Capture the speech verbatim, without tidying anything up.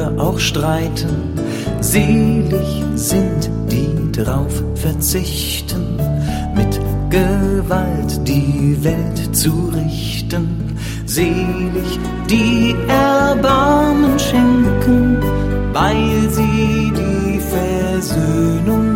oder auch streiten. Selig sind die drauf verzichten, mit Gewalt die Welt zu richten. Selig die Erbarmen schenken, weil sie die Versöhnung